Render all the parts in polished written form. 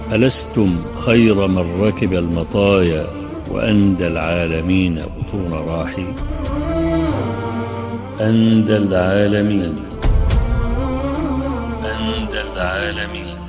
ألستم خير من ركب المطايا وأندى العالمين بطون راحي. أندى العالمين، أندى العالمين.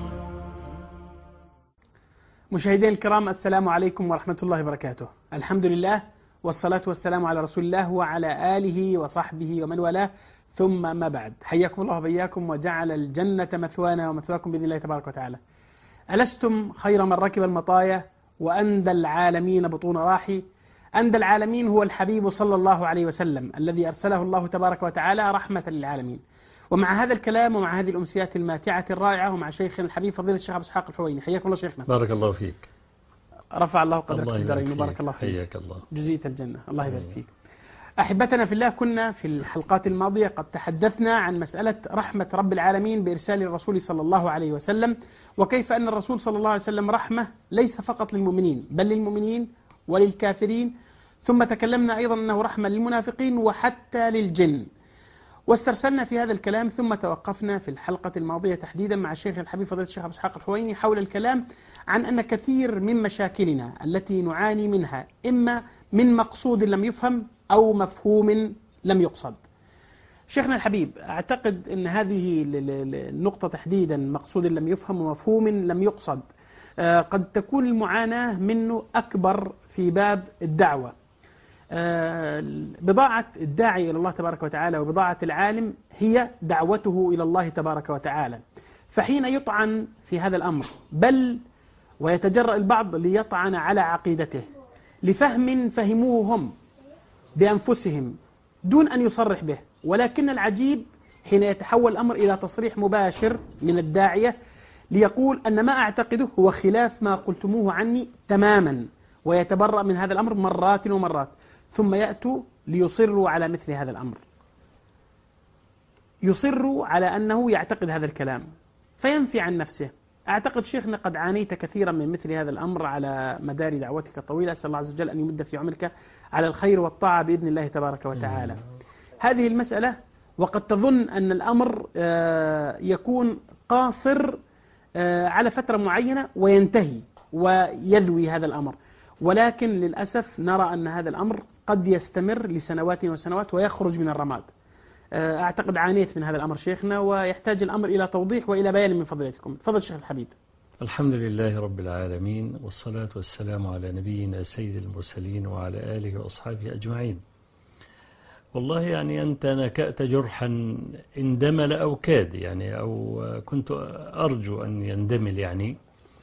مشاهدينا الكرام، السلام عليكم ورحمة الله وبركاته. الحمد لله والصلاة والسلام على رسول الله وعلى آله وصحبه ومن والاه، ثم ما بعد. حياكم الله وبياكم وجعل الجنة مثوانا ومثواكم بإذن الله تبارك وتعالى. ألستم خير من ركب المطايا وأندى العالمين بطون راحي. أندى العالمين هو الحبيب صلى الله عليه وسلم الذي أرسله الله تبارك وتعالى رحمة للعالمين. ومع هذا الكلام ومع هذه الأمسيات الماتعة الرائعة ومع شيخنا الحبيب فضيلة الشيخ أبو إسحاق الحويني، حياكم الله شيخنا. بارك الله فيك. رفع الله قدرك في الدارين فيك. وبارك الله فيك. حياك الله. جزية الجنة، الله يبارك فيك. أحبتنا في الله، كنا في الحلقات الماضية قد تحدثنا عن مسألة رحمة رب العالمين بإرسال الرسول صلى الله عليه وسلم، وكيف أن الرسول صلى الله عليه وسلم رحمة ليس فقط للمؤمنين بل للمؤمنين وللكافرين. ثم تكلمنا أيضا أنه رحمة للمنافقين وحتى للجن، واسترسلنا في هذا الكلام. ثم توقفنا في الحلقة الماضية تحديدا مع الشيخ الحبيب فضيلة الشيخ أبو إسحاق الحويني حول الكلام عن أن كثير من مشاكلنا التي نعاني منها إما من مقصود لم يفهم أو مفهوم لم يقصد. شيخنا الحبيب، أعتقد أن هذه النقطة تحديدا، مقصود لم يفهم ومفهوم لم يقصد، قد تكون المعاناة منه أكبر في باب الدعوة. بضاعة الداعي إلى الله تبارك وتعالى وبضاعة العالم هي دعوته إلى الله تبارك وتعالى. فحين يطعن في هذا الأمر، بل ويتجرأ البعض ليطعن على عقيدته لفهم فهموه هم بأنفسهم دون أن يصرح به، ولكن العجيب حين يتحول الأمر إلى تصريح مباشر من الداعية ليقول أن ما أعتقده هو خلاف ما قلتموه عني تماما، ويتبرأ من هذا الأمر مرات ومرات، ثم يأتوا ليصروا على مثل هذا الأمر، يصروا على أنه يعتقد هذا الكلام فينفي عن نفسه. أعتقد شيخنا قد عانيت كثيرا من مثل هذا الأمر على مدار دعوتك الطويلة، أسأل الله عز وجل أن يمد في عمرك على الخير والطاعة بإذن الله تبارك وتعالى. هذه المسألة، وقد تظن أن الأمر يكون قاصر على فترة معينة وينتهي ويذوي هذا الأمر، ولكن للأسف نرى أن هذا الأمر قد يستمر لسنوات وسنوات ويخرج من الرماد. أعتقد عانيت من هذا الأمر شيخنا، ويحتاج الأمر إلى توضيح وإلى بيان من فضيلتكم. تفضل شيخ الحبيب. الحمد لله رب العالمين، والصلاة والسلام على نبينا سيد المرسلين وعلى آله وأصحابه أجمعين. والله يعني أنت نكأت جرحا اندمل أو كاد، يعني أو كنت أرجو أن يندمل يعني.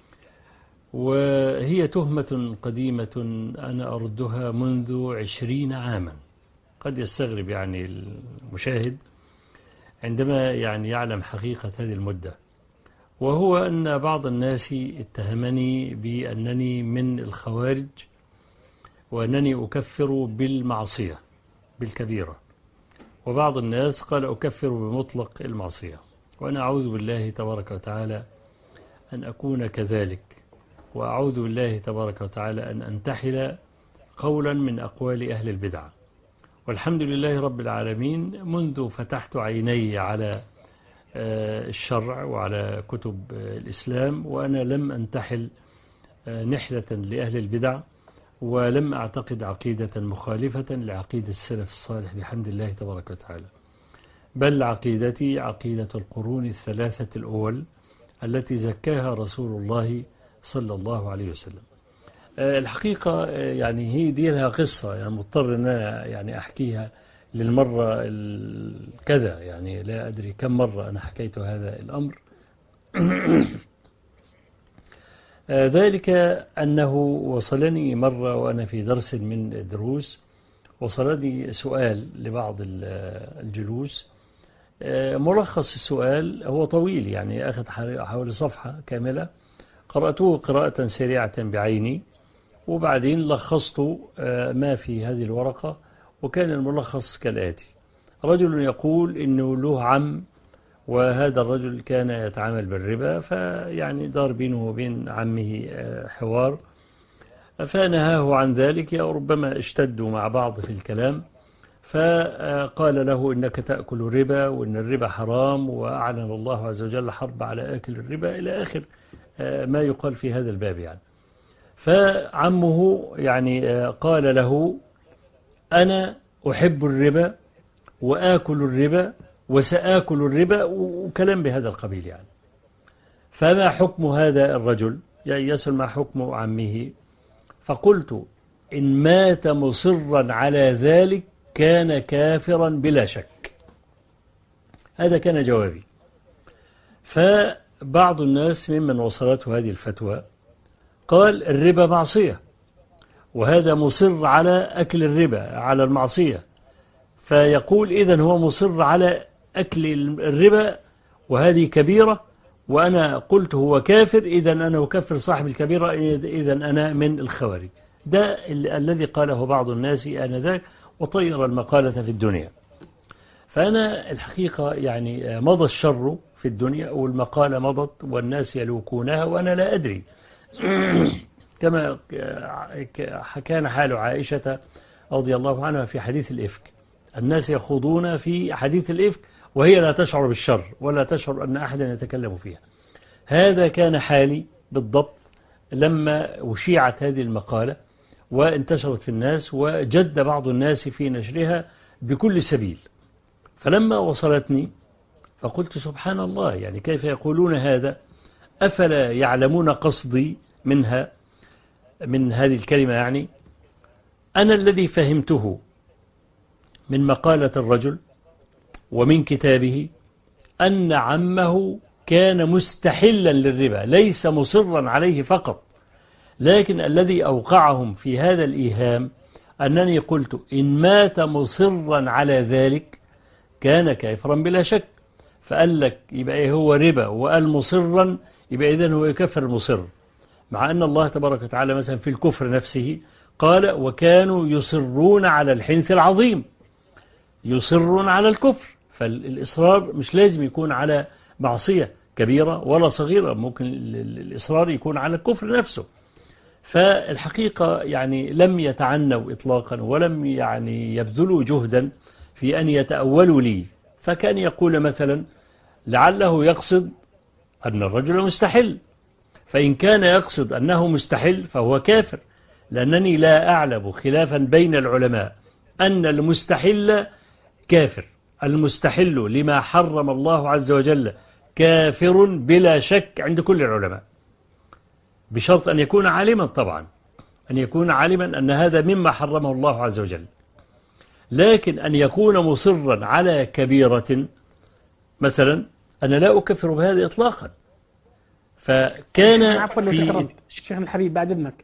وهي تهمة قديمة أنا أردها منذ 20 عاما. قد يستغرب يعني المشاهد عندما يعني يعلم حقيقة هذه المدة، وهو أن بعض الناس اتهمني بأنني من الخوارج وأنني أكفر بالمعصية بالكبيرة، وبعض الناس قال أكفر بمطلق المعصية، وأنا أعوذ بالله تبارك وتعالى أن أكون كذلك، وأعوذ بالله تبارك وتعالى أن أنتحل قولا من أقوال أهل البدع. والحمد لله رب العالمين، منذ فتحت عيني على الشرع وعلى كتب الإسلام وأنا لم أنتحل نحلة لأهل البدع، ولم أعتقد عقيدة مخالفة لعقيدة السلف الصالح بحمد الله تبارك وتعالى، بل عقيدتي عقيدة القرون الثلاثة الأول التي زكاها رسول الله صلى الله عليه وسلم. الحقيقة يعني هي دي لها قصة، يعني مضطر أن أنا يعني أحكيها للمرة كذا، يعني لا أدري كم مرة أنا حكيت هذا الأمر. ذلك أنه وصلني مرة وأنا في درس من الدروس، وصلني سؤال لبعض الجلوس. ملخص السؤال هو طويل، يعني أخذ حوالي صفحة كاملة، قرأته قراءة سريعة بعيني، وبعدين لخصت ما في هذه الورقة. وكان الملخص كالآتي: رجل يقول إنه له عم، وهذا الرجل كان يتعامل بالربا، فيعني دار بينه وبين عمه حوار، فنهاه عن ذلك، أو ربما اشتدوا مع بعض في الكلام، فقال له إنك تأكل الربا وإن الربا حرام، وأعلن الله عز وجل حرب على آكل الربا إلى آخر ما يقال في هذا الباب يعني. فعمه يعني قال له أنا أحب الربا وآكل الربا وسآكل الربا وكلام بهذا القبيل يعني. فما حكم هذا الرجل؟ يسأل ما حكم عمه. فقلت إن مات مصرا على ذلك كان كافرا بلا شك. هذا كان جوابي. فبعض الناس ممن وصلته هذه الفتوى قال الربا معصية، وهذا مصر على أكل الربا على المعصية، فيقول إذن هو مصر على أكل الربا وهذه كبيرة، وأنا قلت هو كافر إذن أنا أكفر صاحب الكبيرة، إذن أنا من الخوارج. ده الذي قاله بعض الناس آنذاك وطير المقالة في الدنيا. فأنا الحقيقة يعني مضى الشر في الدنيا والمقالة مضت والناس يلوكونها وأنا لا أدري. كما كان حال عائشة رضي الله عنها في حديث الإفك، الناس يخوضون في حديث الإفك وهي لا تشعر بالشر ولا تشعر أن أحدا يتكلم فيها. هذا كان حالي بالضبط لما أشيعت هذه المقالة وانتشرت في الناس وجد بعض الناس في نشرها بكل سبيل. فلما وصلتني فقلت سبحان الله، يعني كيف يقولون هذا؟ أفلا يعلمون قصدي منها من هذه الكلمة؟ يعني أنا الذي فهمته من مقالة الرجل ومن كتابه أن عمه كان مستحلا للربا ليس مصرا عليه فقط، لكن الذي أوقعهم في هذا الإيهام أنني قلت إن مات مصرا على ذلك كان كافرا بلا شك. فقال لك يبقى إيه هو ربا وقال مصرا، يبقى إذن هو يكفر المصر، مع أن الله تبارك وتعالى مثلا في الكفر نفسه قال وكانوا يصرون على الحنث العظيم، يصرون على الكفر. فالإصرار مش لازم يكون على معصية كبيرة ولا صغيرة، ممكن الإصرار يكون على الكفر نفسه. فالحقيقة يعني لم يتعنوا إطلاقا ولم يعني يبذلوا جهدا في أن يتأولوا لي. فكان يقول مثلا لعله يقصد أن الرجل مستحل، فإن كان يقصد أنه مستحل فهو كافر، لأنني لا أعلم خلافا بين العلماء أن المستحل كافر. المستحل لما حرم الله عز وجل كافر بلا شك عند كل العلماء، بشرط أن يكون عالما طبعا، أن يكون عالما أن هذا مما حرمه الله عز وجل. لكن أن يكون مصرا على كبيرة مثلا أنا لا أكفر بهذا إطلاقا. فكان عفوا لو شيخنا الحبيب بعد إذنك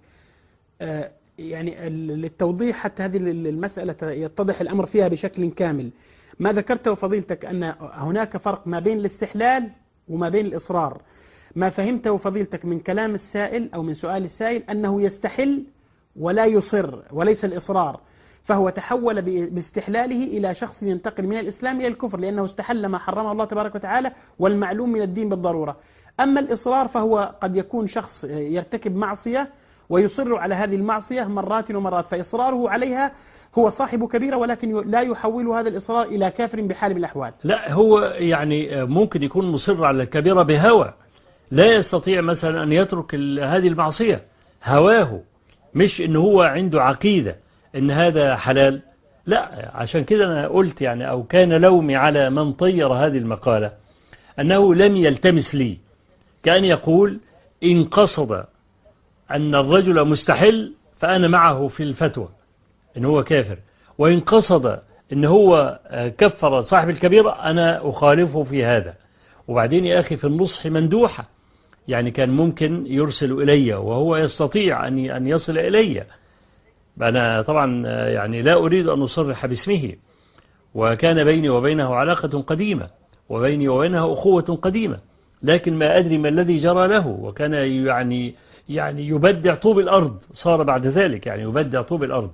يعني للتوضيح حتى هذه المسألة يتضح الأمر فيها بشكل كامل، ما ذكرته فضيلتك أن هناك فرق ما بين الاستحلال وما بين الإصرار. ما فهمته فضيلتك من كلام السائل أو من سؤال السائل أنه يستحل ولا يصر وليس الإصرار، فهو تحول باستحلاله إلى شخص ينتقل من الإسلام إلى الكفر لأنه استحل ما حرمه الله تبارك وتعالى والمعلوم من الدين بالضرورة. أما الإصرار فهو قد يكون شخص يرتكب معصية ويصر على هذه المعصية مرات ومرات، فإصراره عليها هو صاحب كبيرة ولكن لا يحول هذا الإصرار إلى كافر بحال من الأحوال. لا، هو يعني ممكن يكون مصر على الكبيرة بهوى، لا يستطيع مثلا أن يترك هذه المعصية، هواه، مش إن هو عنده عقيدة إن هذا حلال. لا، عشان كده أنا قلت يعني أو كان لومي على من طير هذه المقالة أنه لم يلتمس لي، كأن يقول إن قصد أن الرجل مستحل فأنا معه في الفتوى إن هو كافر، وإن قصد إن هو كفر صاحب الكبيرة أنا أخالفه في هذا. وبعدين يا أخي في النصح مندوحة، يعني كان ممكن يرسل إلي وهو يستطيع أن يصل إلي. أنا طبعا يعني لا أريد أن أصرح باسمه، وكان بيني وبينه علاقة قديمة وبيني وبينه أخوة قديمة، لكن ما أدري ما الذي جرى له، وكان يعني يبدع طوب الأرض، صار بعد ذلك يعني يبدع طوب الأرض.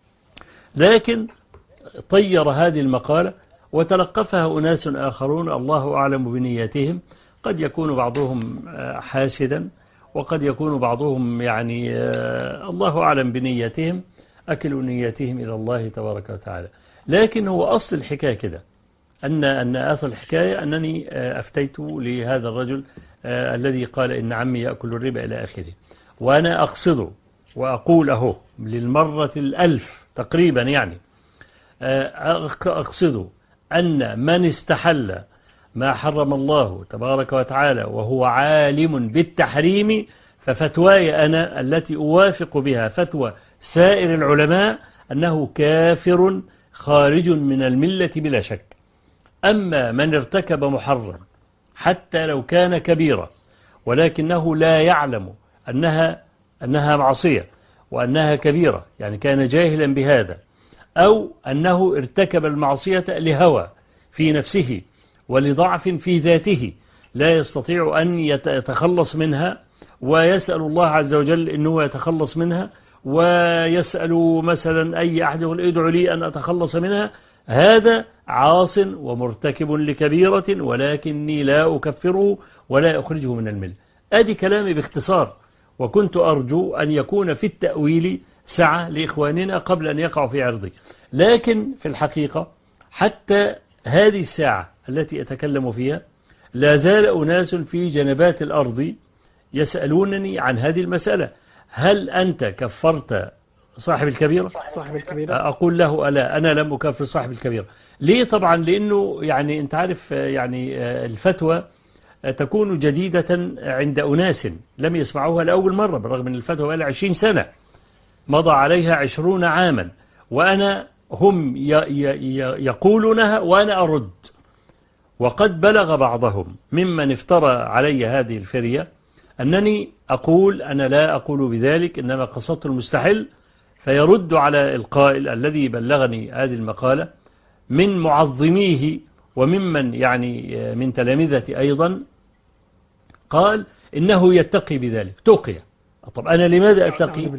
لكن طير هذه المقالة وتلقفها أناس آخرون الله أعلم بنياتهم، قد يكون بعضهم حاسدا وقد يكون بعضهم يعني الله أعلم بنياتهم، أكل نياتهم إلى الله تبارك وتعالى. لكن هو أصل الحكاية كده أن أصل الحكاية أنني أفتيت لهذا الرجل الذي قال إن عمي يأكل الربا إلى آخره، وأنا أقصده وأقول أهو للمرة الألف تقريبا يعني أقصده أن من استحل ما حرم الله تبارك وتعالى وهو عالم بالتحريم ففتواي أنا التي أوافق بها فتوى سائر العلماء أنه كافر خارج من الملة بلا شك. أما من ارتكب محرم حتى لو كان كبيرة ولكنه لا يعلم أنها معصية وأنها كبيرة، يعني كان جاهلا بهذا، أو أنه ارتكب المعصية لهوى في نفسه ولضعف في ذاته لا يستطيع أن يتخلص منها ويسأل الله عز وجل أنه يتخلص منها، ويسأل مثلا أي أحد يقول ادعوا لي أن أتخلص منها، هذا عاص ومرتكب لكبيرة ولكني لا أكفره ولا أخرجه من الملة. أدي كلامي باختصار، وكنت أرجو أن يكون في التأويل سعة لإخواننا قبل أن يقعوا في عرضي. لكن في الحقيقة حتى هذه الساعة التي أتكلم فيها لا زال أناس في جنبات الأرض يسألونني عن هذه المسألة: هل أنت كفرت صاحب الكبيرة؟ أقول له ألا، أنا لم أكفر صاحب الكبيرة. ليه؟ طبعا لأنه يعني أنت عارف يعني الفتوى تكون جديدة عند أناس لم يسمعوها لأول مرة، بالرغم من الفتوى بقى 20 سنة مضى عليها 20 عاما، وأنا هم يقولونها وأنا أرد. وقد بلغ بعضهم ممن افترى علي هذه الفرية أنني أقول أنا لا أقول بذلك إنما قصدت المستحل، فيرد على القائل الذي بلغني هذه المقالة من معظميه وممن يعني من تلامذتي أيضا، قال إنه يتقي بذلك. تقي. طب أنا لماذا أتقي؟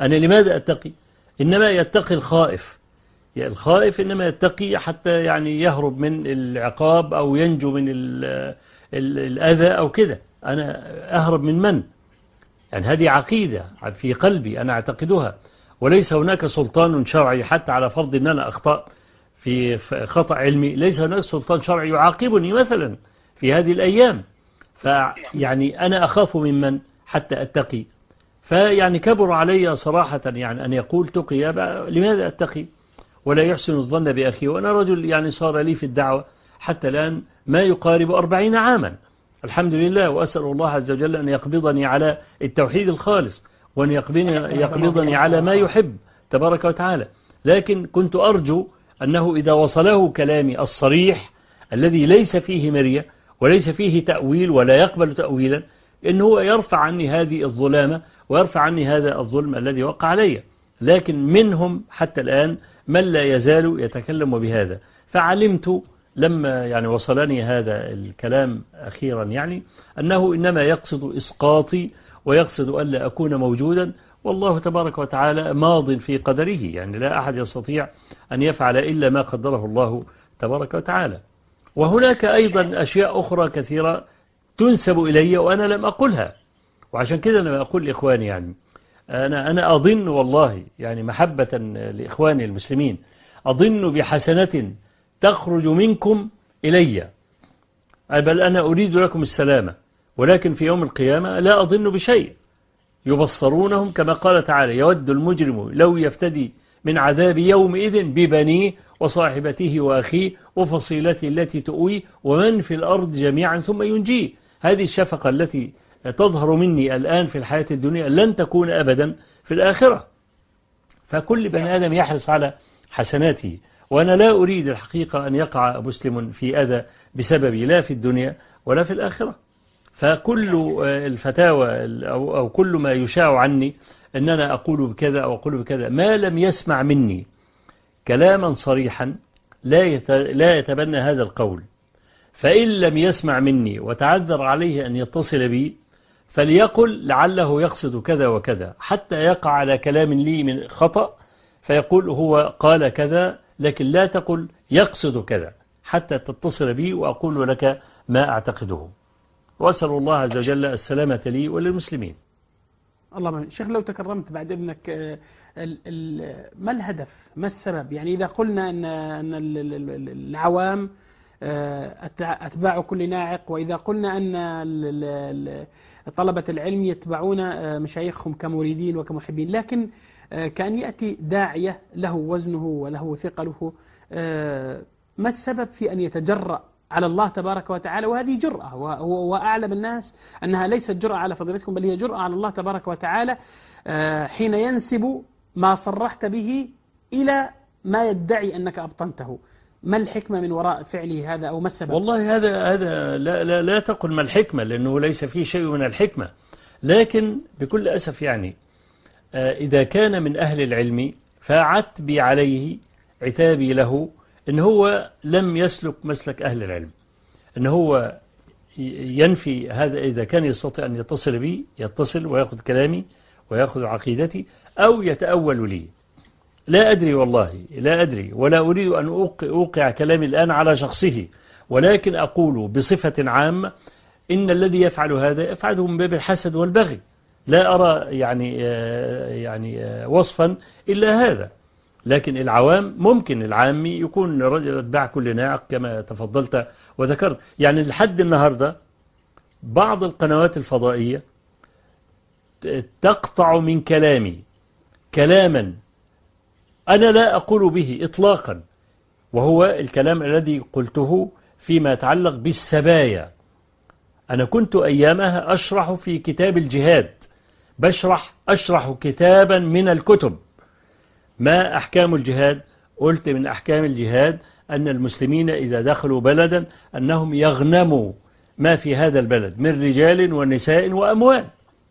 إنما يتقي الخائف. الخائف إنما يتقي حتى يعني يهرب من العقاب أو ينجو من الأذى أو كده. أنا أهرب من يعني هذه عقيدة في قلبي أنا أعتقدها، وليس هناك سلطان شرعي حتى على فرض أن أنا أخطأ في خطأ علمي، ليس هناك سلطان شرعي يعاقبني مثلا في هذه الأيام، فيعني أنا أخاف ممن حتى أتقي. فيعني كبر علي صراحة يعني أن يقول تقي، لماذا أتقي ولا يحسن الظن بأخي، وأنا رجل يعني صار لي في الدعوة حتى الآن ما يقارب 40 عاما الحمد لله، وأسأل الله عز وجل أن يقبضني على التوحيد الخالص وأن يقبضني على ما يحب تبارك وتعالى. لكن كنت أرجو أنه إذا وصله كلامي الصريح الذي ليس فيه مرية وليس فيه تأويل ولا يقبل تأويلا، إنه يرفع عني هذه الظلامة ويرفع عني هذا الظلم الذي وقع علي. لكن منهم حتى الآن من لا يزال يتكلم بهذا، فعلمت لما يعني وصلني هذا الكلام أخيرا يعني أنه إنما يقصد إسقاطي ويقصد ألا أكون موجودا، والله تبارك وتعالى ماض في قدره، يعني لا أحد يستطيع أن يفعل إلا ما قدره الله تبارك وتعالى. وهناك أيضا أشياء أخرى كثيرة تنسب إلي وأنا لم أقلها، وعشان كده أنا أقول لإخواني يعني أنا أظن والله يعني محبة لإخواني المسلمين أظن بحسنة تخرج منكم إلي، بل أنا أريد لكم السلامة، ولكن في يوم القيامة لا أظن بشيء. يبصرونهم كما قال تعالى: يود المجرم لو يفتدي من عذاب يومئذ ببنيه وصاحبته وأخيه وفصيلته التي تؤويه ومن في الأرض جميعا ثم ينجيه. هذه الشفقة التي تظهر مني الآن في الحياة الدنيا لن تكون أبدا في الآخرة. فكل بني آدم يحرص على حسناته، وأنا لا أريد الحقيقة أن يقع مسلم في أذى بسببي لا في الدنيا ولا في الآخرة. فكل الفتاوى أو كل ما يشاع عني أن أنا أقول بكذا أو أقول بكذا ما لم يسمع مني كلاما صريحا لا يتبنى هذا القول. فإن لم يسمع مني وتعذر عليه أن يتصل بي فليقل لعله يقصد كذا وكذا، حتى يقع على كلام لي من خطأ فيقول هو قال كذا، لكن لا تقل يقصد كذا حتى تتصل بي وأقول لك ما أعتقده. وأسأل الله عز وجل السلامة لي وللمسلمين. اللهم شيخ لو تكرمت بعد ابنك، ما الهدف ما السبب؟ يعني إذا قلنا أن العوام أتباع كل ناعق. وإذا قلنا أن طلبة العلم يتبعون مشايخهم كمريدين وكمحبين، لكن كان يأتي داعية له وزنه وله ثقله، ما السبب في أن يتجرأ على الله تبارك وتعالى؟ وهذه جرأة، وأعلم الناس أنها ليست جرأة على فضيلتكم، بل هي جرأة على الله تبارك وتعالى، حين ينسب ما صرحت به إلى ما يدعي أنك أبطنته. ما الحكمة من وراء فعله هذا، أو ما السبب؟ والله هذا لا تقل ما الحكمة، لأنه ليس فيه شيء من الحكمة، لكن بكل أسف يعني إذا كان من أهل العلم فعتبي عليه، عتابي له إن هو لم يسلك مسلك أهل العلم، إن هو ينفي هذا. إذا كان يستطيع أن يتصل بي يتصل ويأخذ كلامي ويأخذ عقيدتي، أو يتأول لي. لا أدري والله، لا أدري، ولا أريد أن أوقع كلامي الآن على شخصه، ولكن أقول بصفة عامة إن الذي يفعل هذا يفعله من باب الحسد والبغي. لا أرى يعني وصفا إلا هذا. لكن العوام ممكن العامي يكون رجل أتباع كل ناعق كما تفضلت وذكرت. يعني لحد النهاردة بعض القنوات الفضائية تقطع من كلامي كلاما أنا لا أقول به إطلاقا، وهو الكلام الذي قلته فيما يتعلق بالسبايا. أنا كنت أيامها أشرح في كتاب الجهاد، أشرح كتابا من الكتب. ما أحكام الجهاد؟ قلت من أحكام الجهاد أن المسلمين إذا دخلوا بلدا أنهم يغنموا ما في هذا البلد من رجال ونساء وأموال،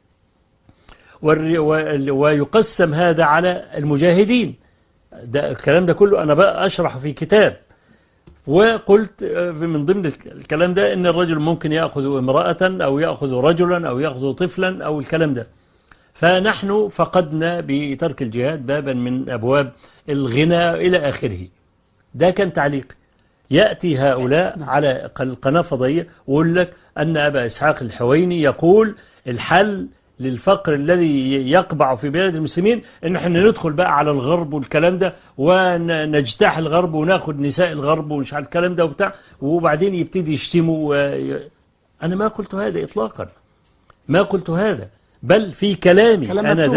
ويقسم هذا على المجاهدين. الكلام ده كله أنا بقى أشرح في كتاب. وقلت من ضمن الكلام ده أن الرجل ممكن يأخذ امرأة أو يأخذ رجلا أو يأخذ طفلا أو الكلام ده. فنحن فقدنا بترك الجهاد بابا من أبواب الغنى إلى آخره. ده كان تعليق. يأتي هؤلاء على القناة الفضائية ويقول لك أن أبا إسحاق الحويني يقول الحل للفقر الذي يقبع في بلاد المسلمين ان احنا ندخل بقى على الغرب والكلام ده، ونجتاح الغرب وناخد نساء الغرب ومش عارف الكلام ده وبتاع، وبعدين يبتدي يشتموا. انا ما قلت هذا اطلاقا، ما قلت هذا، بل في كلامي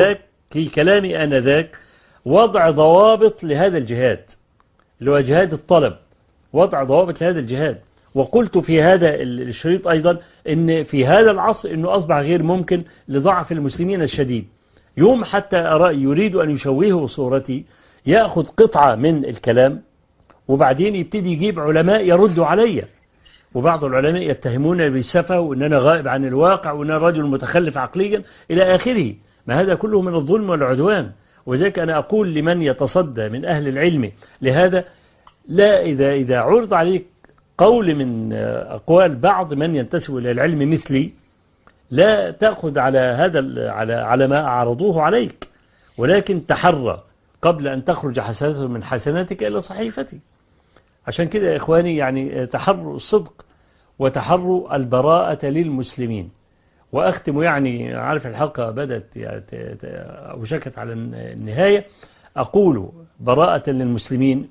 انا ذاك وضع ضوابط لهذا الجهاد اللي هو جهاد الطلب، وضع ضوابط لهذا الجهاد. وقلت في هذا الشريط أيضا إن في هذا العصر إنه أصبح غير ممكن لضعف المسلمين الشديد. يوم حتى أرى يريد أن يشوهه صورتي، يأخذ قطعة من الكلام وبعدين يبتدي يجيب علماء يردوا علي، وبعض العلماء يتهمون بالسفه وإن أنا غائب عن الواقع وإن أنا رجل متخلف عقليا إلى آخره. ما هذا كله من الظلم والعدوان. وذلك أنا أقول لمن يتصدى من أهل العلم لهذا، لا إذا عرض عليك قول من أقوال بعض من ينتسب إلى العلم مثلي، لا تأخذ على هذا على ما أعرضوه عليك، ولكن تحرى قبل أن تخرج حسناته من حسناتك إلى صحيفتي. عشان كده يا إخواني يعني تحروا الصدق وتحروا البراءة للمسلمين. وأختم، يعني عارف الحلقة بدأت يعني وشكت على النهاية، أقول براءة للمسلمين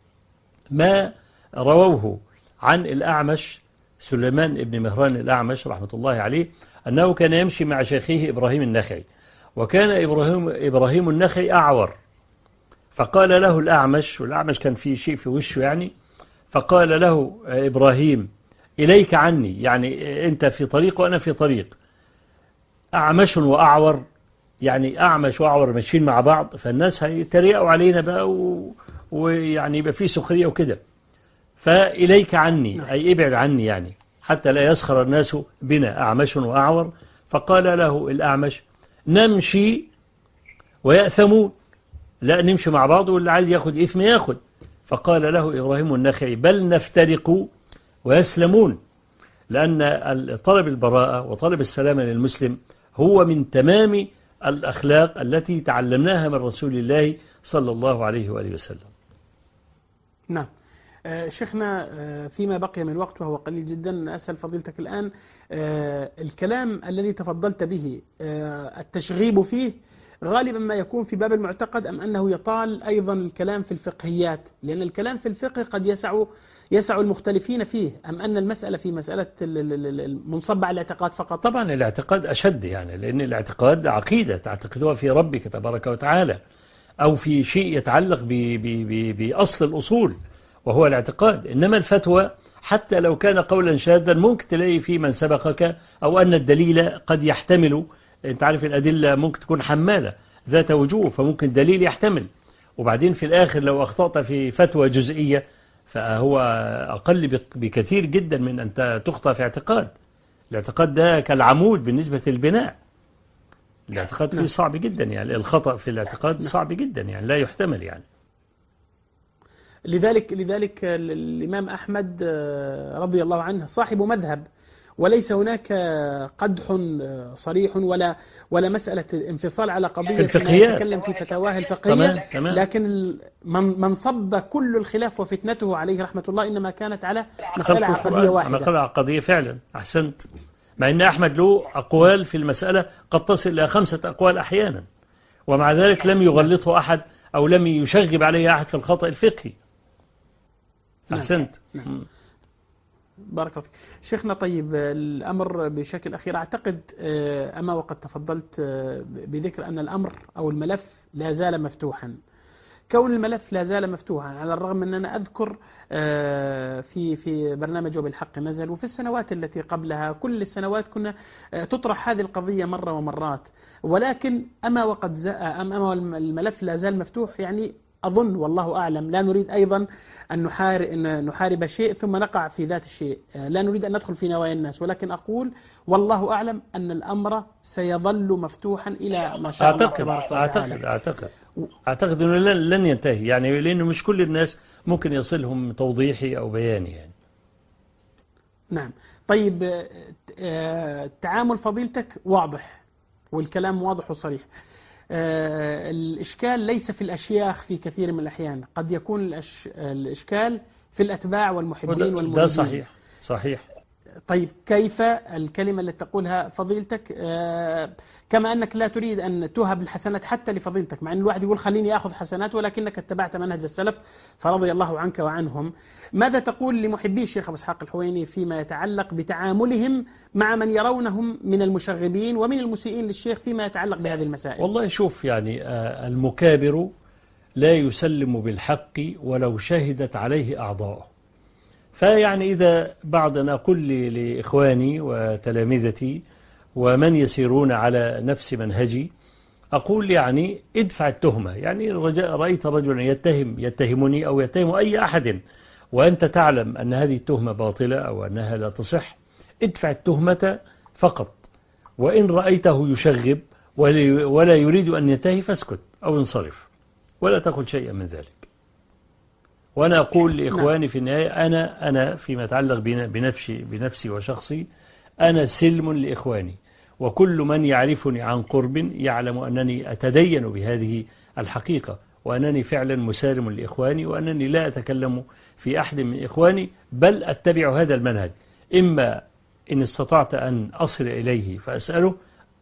ما رووه عن الأعمش سليمان ابن مهران الأعمش رحمة الله عليه، أنه كان يمشي مع شيخه إبراهيم النخعي، وكان إبراهيم النخعي أعور، فقال له الأعمش، والأعمش كان فيه شيء في وشه يعني، فقال له إبراهيم إليك عني، يعني أنت في طريق وأنا في طريق، أعمش وأعور، يعني أعمش وأعور ماشيين مع بعض، فالناس هيتريقوا علينا بقى ويعني يبقى فيه سخرية وكده، فإليك عني أي ابعد عني، يعني حتى لا يسخر الناس بنا أعمش وأعور. فقال له الأعمش نمشي ويأثمون، لا نمشي مع بعض واللي عايز ياخد إثم ياخد. فقال له إبراهيم النخعي بل نفترق ويسلمون، لأن طلب البراءة وطلب السلامة للمسلم هو من تمام الأخلاق التي تعلمناها من رسول الله صلى الله عليه وآله وسلم. نعم شيخنا، فيما بقي من وقت وهو قليل جدا، أسأل فضيلتك الآن الكلام الذي تفضلت به التشغيب فيه غالبا ما يكون في باب المعتقد، أم أنه يطال أيضا الكلام في الفقهيات؟ لأن الكلام في الفقه قد يسع المختلفين فيه، أم أن المسألة في مسألة المنصب على الاعتقاد فقط؟ طبعا الاعتقاد أشد، يعني لأن الاعتقاد عقيدة تعتقدها في ربك تبارك وتعالى، أو في شيء يتعلق بأصل الأصول وهو الاعتقاد. إنما الفتوى حتى لو كان قولا شاذا ممكن تلاقي في من سبقك، أو أن الدليل قد يحتمل. أنت عارف الأدلة ممكن تكون حمالة ذات وجوه، فممكن الدليل يحتمل. وبعدين في الآخر لو أخطأت في فتوى جزئية فهو أقل بكثير جدا من أن تخطأ في اعتقاد. الاعتقاد ده كالعمود بالنسبة للبناء. الاعتقاد فيه صعب جدا، يعني الخطأ في الاعتقاد صعب جدا، يعني لا يحتمل يعني. لذلك الإمام أحمد رضي الله عنه صاحب مذهب، وليس هناك قدح صريح ولا مسألة انفصال على قضية فيما يتكلم في فتاواه الفقهية. تمام. لكن من صب كل الخلاف وفتنته عليه رحمة الله إنما كانت على مسألة عقدية واحدة. مسألة عقدية فعلا، أحسنت. مع أن أحمد له أقوال في المسألة قد تصل إلى 5 أقوال أحيانا، ومع ذلك لم يغلطه أحد أو لم يشغب عليه أحد في الخطأ الفقهي. أحسنت. نعم. بارك الله فيك شيخنا. طيب الأمر بشكل أخير، أعتقد أما وقد تفضلت بذكر أن الأمر أو الملف لا زال مفتوحا. كون الملف لا زال مفتوحا على الرغم من أن أنا أذكر في برنامج وبالحق نزل، وفي السنوات التي قبلها كل السنوات كنا تطرح هذه القضية مرة ومرات، ولكن أما الملف لا زال مفتوح، يعني أظن والله أعلم لا نريد أيضا أن نحارب شيء ثم نقع في ذات الشيء، لا نريد أن ندخل في نوايا الناس، ولكن أقول والله أعلم أن الأمر سيظل مفتوحا إلى ما شاء الله تبارك وتعالى. أعتقد أنه لن ينتهي، يعني لأنه مش كل الناس ممكن يصلهم توضيحي أو بياني يعني. نعم. طيب تعامل فضيلتك واضح والكلام واضح وصريح. الإشكال ليس في الأشياخ في كثير من الأحيان، قد يكون الإشكال في الأتباع والمحبين والمريدين. ده صحيح. طيب كيف الكلمة التي تقولها فضيلتك كما أنك لا تريد أن تهب الحسنات حتى لفضيلتك، مع أن الواحد يقول خليني أخذ حسنات، ولكنك اتبعت منهج السلف فرضي الله عنك وعنهم. ماذا تقول لمحبي الشيخ أبو إسحاق الحويني فيما يتعلق بتعاملهم مع من يرونهم من المشغبين ومن المسيئين للشيخ فيما يتعلق بهذه المسائل؟ والله شوف، يعني المكابر لا يسلم بالحق ولو شهدت عليه أعضاؤه. فيعني إذا أنا أقول لإخواني وتلامذتي ومن يسيرون على نفس منهجي، أقول يعني ادفع التهمة. يعني رأيت رجلا يتهمني أو يتهم أي أحد وأنت تعلم أن هذه التهمة باطلة أو أنها لا تصح، ادفع التهمة فقط. وإن رأيته يشغب ولا يريد أن ينتهي فاسكت أو انصرف ولا تقل شيئا من ذلك. وأنا أقول لإخواني في النهاية، أنا فيما يتعلق بنفسي وشخصي أنا سلم لإخواني، وكل من يعرفني عن قرب يعلم أنني أتدين بهذه الحقيقة، وأنني فعلا مسالم لإخواني، وأنني لا أتكلم في أحد من إخواني، بل أتبع هذا المنهج. إما إن استطعت أن أصل إليه فأسأله،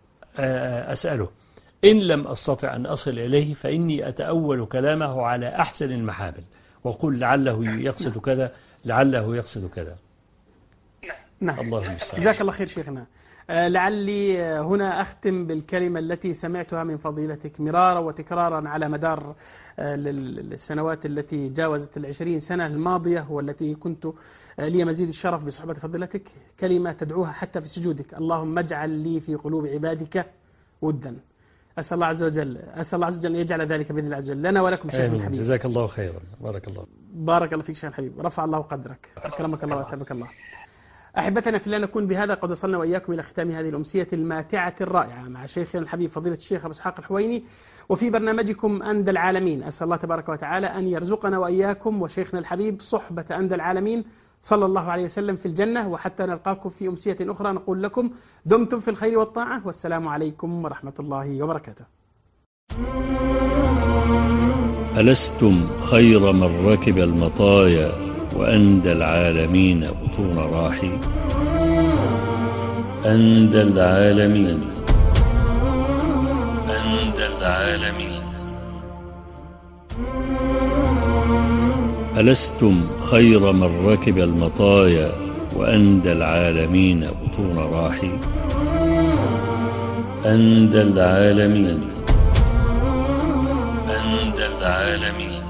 إن لم أستطع أن أصل إليه فإني أتأول كلامه على أحسن المحامل وقل لعله يقصد كذا، لعله يقصد كذا. نعم. الله المستعان. جزاك الله خير شيخنا. لعلي هنا أختم بالكلمة التي سمعتها من فضيلتك مرارا وتكرارا على مدار السنوات التي جاوزت 20 سنة الماضية، والتي كنت لي مزيد الشرف بصحبة فضيلتك، كلمة تدعوها حتى في سجودك: اللهم اجعل لي في قلوب عبادك ودا. أسأل الله عز وجل أن يجعل ذلك بإذن الله عز وجل لنا ولكم شيخ الحبيب. جزاك الله خيرا. بارك الله فيك شيخ الحبيب، رفع الله قدرك، أكرمك الله وأثابك الله. أحبتنا في الله، نكون بهذا قد وصلنا وإياكم إلى ختام هذه الأمسية الماتعة الرائعة مع شيخنا الحبيب فضيلة الشيخ أبو إسحاق الحويني، وفي برنامجكم أندى العالمين. أسأل الله تبارك وتعالى أن يرزقنا وإياكم وشيخنا الحبيب صحبة أندى العالمين صلى الله عليه وسلم في الجنة. وحتى نلقاكم في أمسية أخرى نقول لكم دمتم في الخير والطاعة، والسلام عليكم ورحمة الله وبركاته. ألستم خير من ركب المطايا وأندى العالمين بطون راحي؟ أندى العالمين. ألستم خير من ركب المطايا وأندى العالمين بطون راحي. أندى العالمين، أندى العالمين.